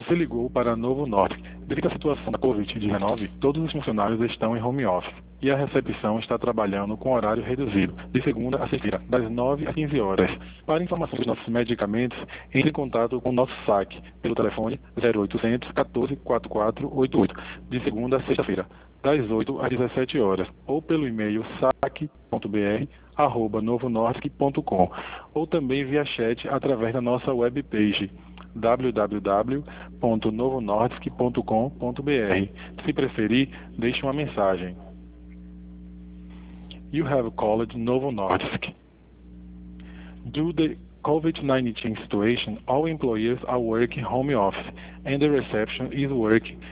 Você ligou para Novo Nordisk. Devido à situação da Covid-19, todos os funcionários estão em home office e a recepção está trabalhando com horário reduzido, de segunda a sexta-feira, das 9 às 15 horas. Para informações dos nossos medicamentos, entre em contato com o nosso saque pelo telefone 0800 14 4488, de segunda a sexta-feira, das 8 às 17 horas, ou pelo e-mail saque.br@novonordisk.com, ou também via chat através da nossa webpage www.novonordisk.com.br. Se preferir, deixe uma mensagem. You have called Novo Nordisk. Due to the COVID-19 situation, all employees are working home office and the reception is working